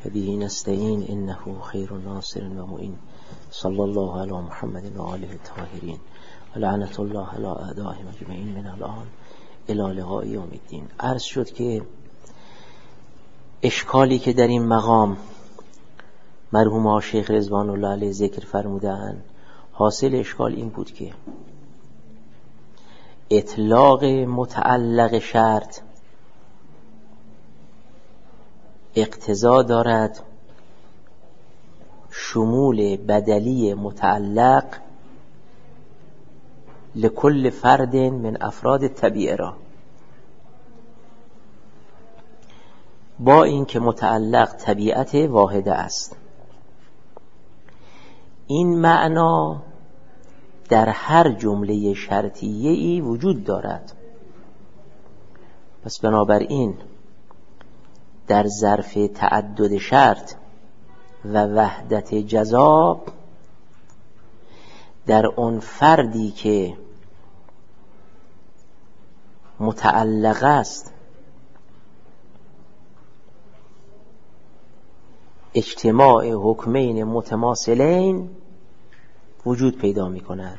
به نستعین انه خیر ناصر و معین. صلی الله علی محمد و آله الطاهرین و لعنت الله علی اعدائهم اجمعین من الان الی لقاء یوم الدین. عرض شد که اشکالی که در این مقام مرحوم شیخ رضوان الله علیه ذکر فرمودند، حاصل اشکال این بود که اطلاق متعلق شرط اقتضا دارد شمول بدلی متعلق لکل فرد من افراد طبیعه را، با این که متعلق طبیعت واحده است. این معنا در هر جمله شرطیه‌ای وجود دارد. پس بنابراین در ظرف تعدد شرط و وحدت جزا، در اون فردی که متعلق است اجتماع حکمین متماثلین وجود پیدا می کند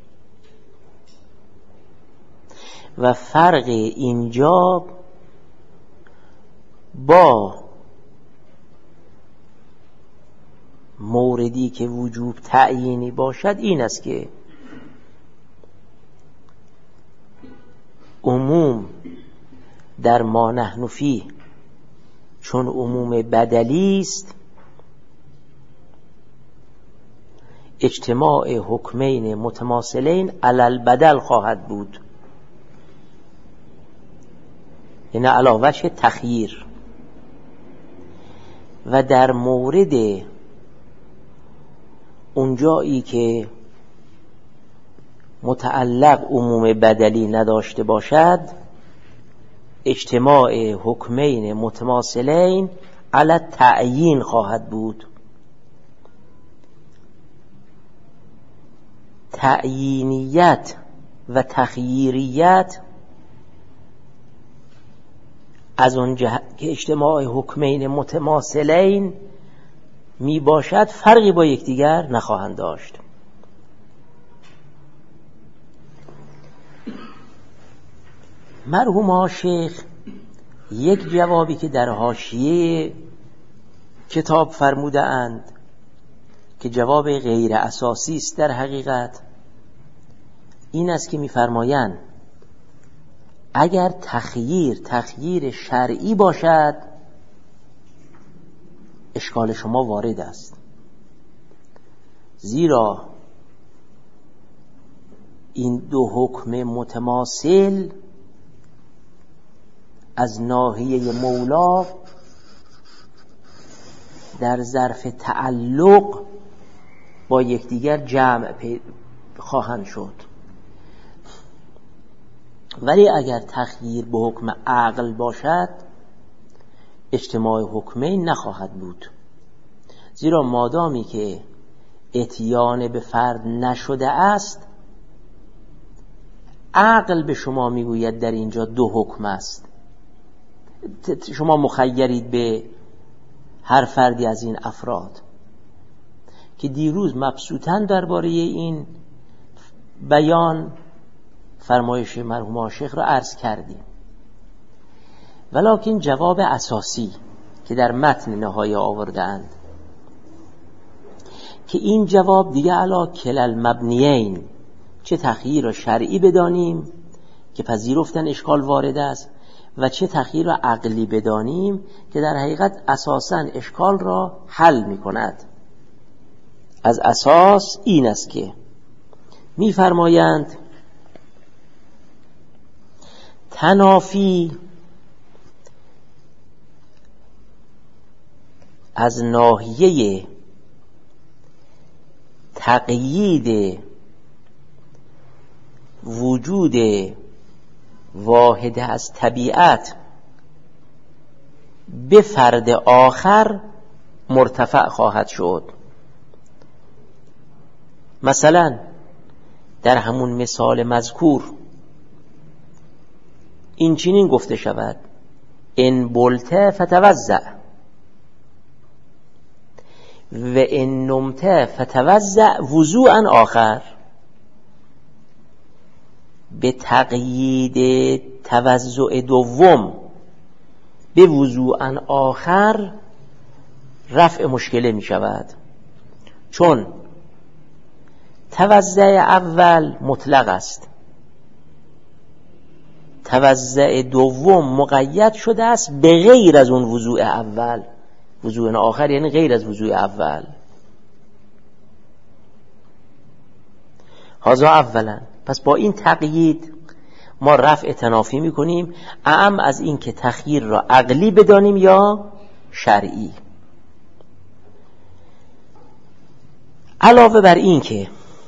و فرق اینجا با موردی که وجوب تعیینی باشد این است که عموم در ما نحن فیه چون عموم بدلی است، اجتماع حکمین متماثلین علی البدل خواهد بود، یعنی علی وجه تخییر. و در مورد اونجایی که متعلق عموم بدلی نداشته باشد، اجتماع حکمین متماثلین علی تعیین خواهد بود. تعیینیت و تخییریت از اون جهت که اجتماع حکمین متماثلین می باشد فرقی با یکدیگر نخواهند داشت. مرحوم شیخ یک جوابی که در حاشیه کتاب فرموده اند که جواب غیر اساسی است در حقیقت، این است که می‌فرمایند اگر تخییر شرعی باشد اشکال شما وارد است، زیرا این دو حکم متماثل از ناحیه مولا در ظرف تعلق با یکدیگر جمع خواهند شد. ولی اگر تخییر به حکم عقل باشد اجتماع حکمین نخواهد بود، زیرا مادامی که اتیان به فرد نشده است، عقل به شما میگوید در اینجا دو حکم است، شما مخیرید به هر فردی از این افراد، که دیروز مبسوطاً درباره این بیان فرمایش مرحوم شیخ را عرض کردیم. ولکن جواب اساسی که در متن نهایی آوردند که این جواب دیگه علا کلل مبنیین، چه تخییر را شرعی بدانیم که پذیرفتن اشکال وارد است و چه تخییر را عقلی بدانیم که در حقیقت اساساً اشکال را حل می کند. از اساس این است که می فرمایند تنافی از ناحیه تقیید وجود واحد از طبیعت به فرد آخر مرتفع خواهد شد. مثلا در همون مثال مذکور این چنین گفته شود: ان بلته فتوزع، و ان نمت فتوضع وضوءا آخر. به تقیید توضع دوم به وضوءا آخر رفع مشکله می شود، چون توضع اول مطلق است، توضع دوم مقید شده است به غیر از اون وضوء اول. وضوء آخر یعنی غیر از وضوء اول. هذا اولا. پس با این تقیید ما رفع تنافی میکنیم، اعم از این که تخییر را عقلی بدانیم یا شرعی. علاوه بر این که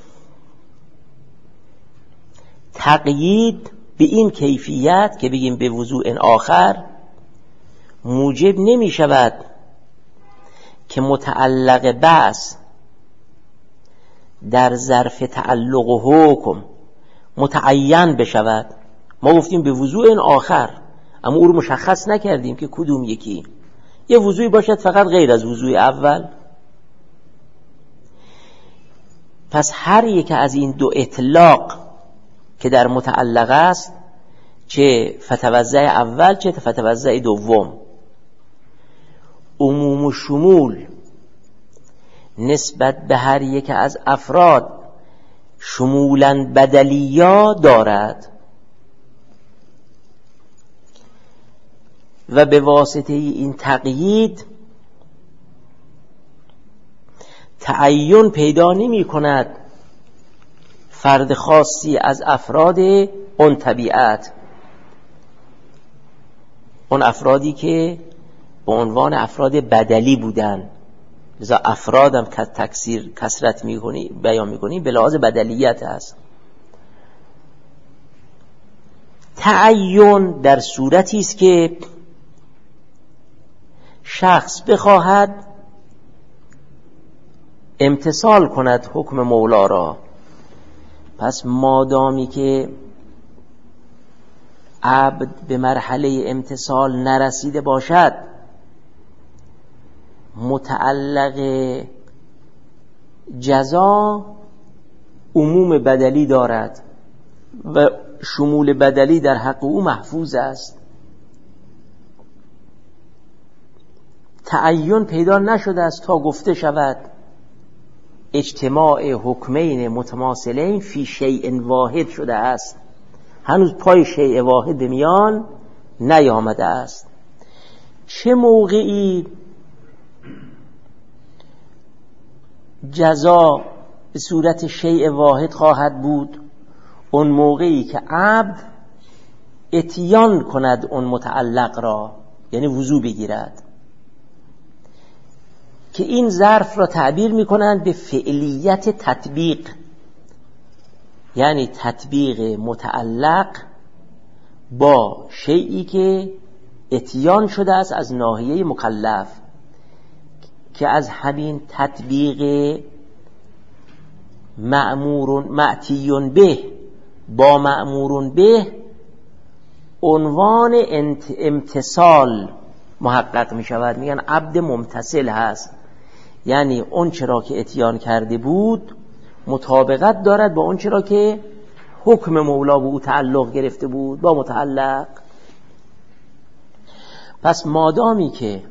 تقیید به این کیفیت که بگیم به وضوء آخر موجب نمی شود که متعلق بحث در ظرف تعلق و حکم متعین بشود. ما گفتیم به وضوء آخر، اما او رو مشخص نکردیم که کدوم یکی. یه وضوعی باشد فقط غیر از وضوء اول. پس هر یک از این دو اطلاق که در متعلق است، چه فتوضع اول چه فتوضع دوم، عموم و شمول نسبت به هر یک از افراد شمولاً بدلیا دارد و به واسطه این تقیید تعین پیدا نمی کند فرد خاصی از افراد اون طبیعت، اون افرادی که به عنوان افراد بدلی بودن. لذا افراد هم تکثیر کثرت میکنی بیان میکنی به لحاظ بدلیت هست. تعین در صورتی است که شخص بخواهد امتثال کند حکم مولا را. پس مادامی که عبد به مرحله امتثال نرسیده باشد، متعلق جزا عموم بدلی دارد و شمول بدلی در حق او محفوظ است. تعین پیدا نشده است تا گفته شود اجتماع حکمین متماثلین فی شیء واحد شده است. هنوز پای شیء واحد به میان نیامده است. چه موقعی جزا به صورت شیء واحد خواهد بود؟ اون موقعی که عبد اتیان کند اون متعلق را، یعنی وضو بگیرد، که این ظرف را تعبیر میکنند به فعلیت تطبیق، یعنی تطبیق متعلق با شیئی که اتیان شده است از ناحیه مکلف، که از همین تطبیق معتیون به با مأمورون به عنوان امتثال محقق می شود. میگن عبد ممتثل هست، یعنی اون چرا که اتیان کرده بود مطابقت دارد با اون چرا که حکم مولا به او تعلق گرفته بود با متعلق. پس مادامی که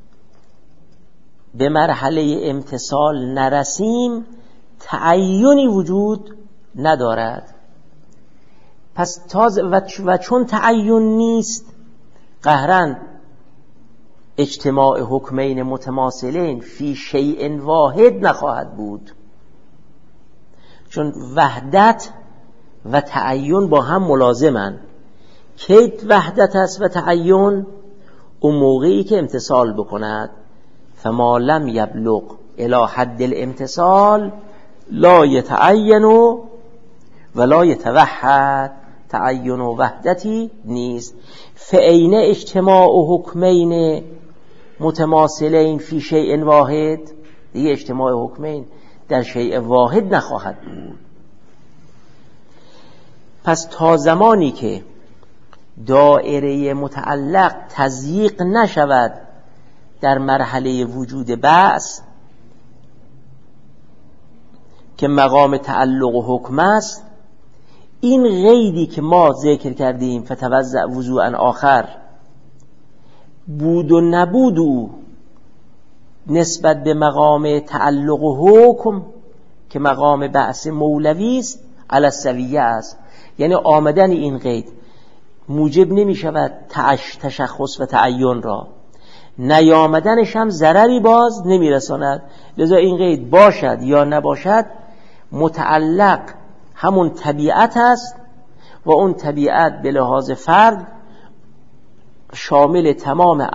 به مرحله امتثال نرسیم تعینی وجود ندارد. پس و چون تعین نیست، قهراً اجتماع حکمین متماثلین فی شیء واحد نخواهد بود، چون وحدت و تعین با هم ملازمن. کی وحدت است و تعین؟ اون موقعی که امتثال بکند. فما لم یبلغ الی حد الامتثال لا یتعین ولا یتوحد. تعین و وحدتی نیست. فعین اجتماع حکمین متماثلین فی شیء واحد، دیگه اجتماع حکمین در شیء واحد نخواهد بود. پس تا زمانی که دایره متعلق تضییق نشود در مرحله وجود بعث، که مقام تعلق و حکم است، این قیدی که ما ذکر کردیم فتوزع وضوعا آخر، بود و نبود او نسبت به مقام تعلق و حکم که مقام بعث مولوی است علی السویه است. یعنی آمدن این قید موجب نمی شود تشخص و تعین را، نیامدنش هم ضرری باز نمی رساند. لذا این قید باشد یا نباشد متعلق همون طبیعت است و اون طبیعت به لحاظ فرد شامل تمام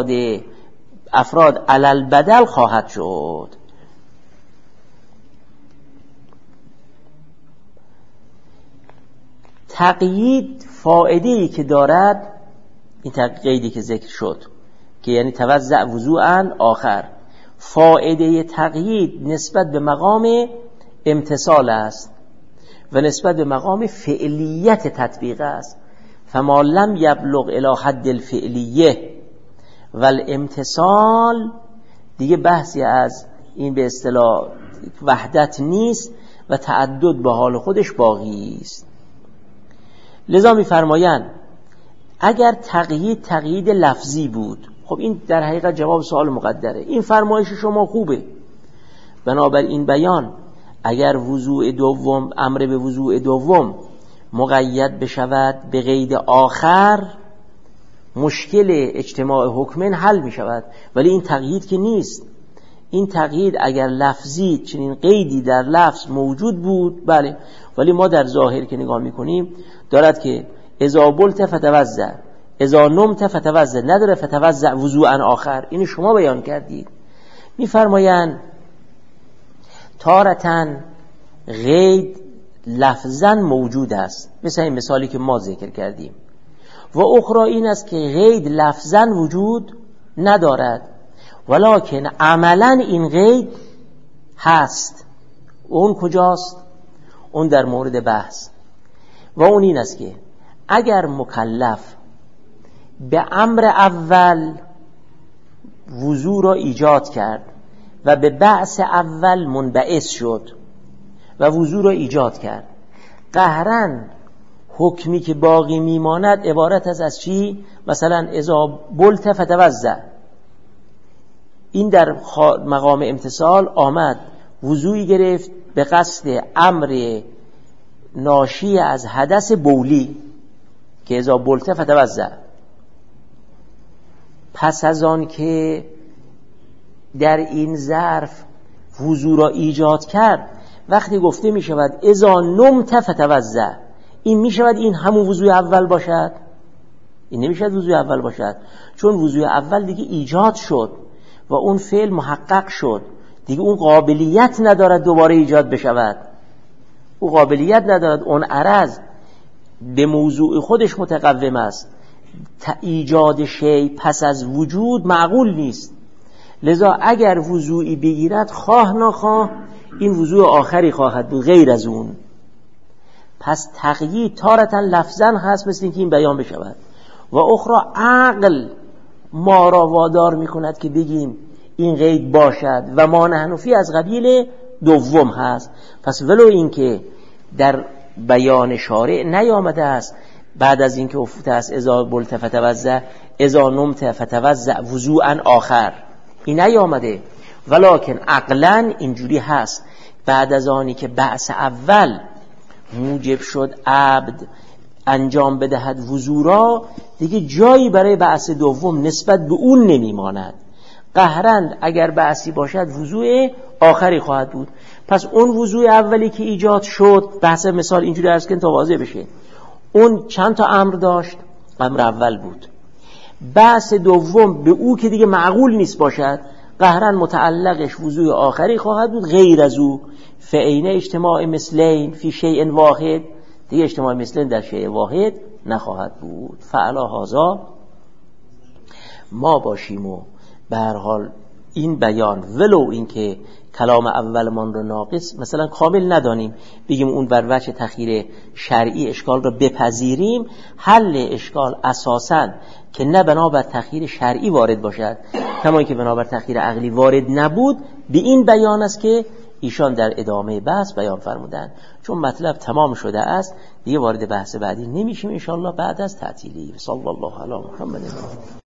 افراد علل بدل خواهد شد. تقیید فائده‌ای که دارد، این تقییدی که ذکر شد که یعنی توزع وضوعا آخر، فائده تقیید نسبت به مقام امتثال است و نسبت به مقام فعلیت تطبیق است. فما لم یبلغ الی حد الفعلیه و الامتثال، دیگه بحثی از این به اصطلاح وحدت نیست و تعدد به حال خودش باقی است. لذا می‌فرمایند اگر تقیید لفظی بود، خب این در حقیقت جواب سوال مقدره، این فرمایش شما خوبه، بنابر این بیان اگر وضوع دوم، امر به وضوع دوم مقید بشود به قید آخر، مشکل اجتماع حکمین حل می شود. ولی این تقیید که نیست. این تقیید اگر لفظی چنین قیدی در لفظ موجود بود بله، ولی ما در ظاهر که نگاه می کنیم دارد که اذا بلت فتوزع، اذا نمت فتوزع، نداره فتوزع وضوعا آخر. اینو شما بیان کردید. می فرمایند تارتن قید لفظا موجود است، مثل این مثالی که ما ذکر کردیم، و اخرى این است که قید لفظا وجود ندارد ولکن عملا این قید هست. اون کجاست؟ اون در مورد بحث، و اون این است که اگر مکلف به امر اول وضو را ایجاد کرد و به بعث اول منبعث شد و وضو را ایجاد کرد، قهرن حکمی که باقی میماند عبارت از چی؟ مثلا اذا بلت فتوزع، این در مقام امتثال آمد وضوعی گرفت به قصد امر ناشی از حدث بولی که اذا بلت فتوزع. پس از آن که در این ظرف وضو را ایجاد کرد، وقتی گفته می شود اذا نمت فتوزع، این می شود این همون وضوع اول باشد؟ این نمی شود وضوع اول باشد، چون وضوع اول دیگه ایجاد شد و اون فعل محقق شد، دیگه اون قابلیت ندارد دوباره ایجاد بشود، اون قابلیت ندارد، اون عرض به موضوع خودش متقوم است. ایجاد شی پس از وجود معقول نیست. لذا اگر وضوعی بگیرد خواه نخواه این وضوع آخری خواهد بود غیر از اون. پس تقیید تارتاً لفظاً هست مثل اینکه این بیان بشود، و اخرى عقل ما را وادار میکند که بگیم این قید باشد و ما نحنفی از قبیل دوم هست. پس ولو اینکه در بیان شارع نیامده است بعد از اینکه افوته است اذا بلت فتوزع، اذا نمت فتوزع وضوعا آخر، این نیامده، ولکن عقلا اینجوری هست. بعد از آنی که بعث اول موجب شد عبد انجام بدهد وضو را، دیگه جایی برای بعث دوم نسبت به اون نمیماند. قهرند اگر بعثی باشد وضوع آخری خواهد بود. پس اون وضوع اولی که ایجاد شد، بحث مثال اینجوری عرض کنم تا واضح بشه، اون چند تا امر داشت؟ امر اول بود. بعث دوم به او که دیگه معقول نیست باشد، قهرن متعلقش وضوع آخری خواهد بود غیر از او. فعین اجتماع مثلین فی شیء واحد، دیگه اجتماع مثلین در شیء واحد نخواهد بود. فعلا هذا ما باشیم و به هر حال این بیان ولو این که کلام اولمان رو ناقص مثلا کامل ندانیم، بگیم اون بر وجه تخییر شرعی اشکال رو بپذیریم، حل اشکال اساساً که نه بنابر تخییر شرعی وارد باشد کما که بنابر تخییر عقلی وارد نبود، به این بیان است که ایشان در ادامه بحث بیان فرمودند. چون مطلب تمام شده است دیگه وارد بحث بعدی نمیشیم ان شاء الله بعد از تعطیلی. صلی الله علی محمد.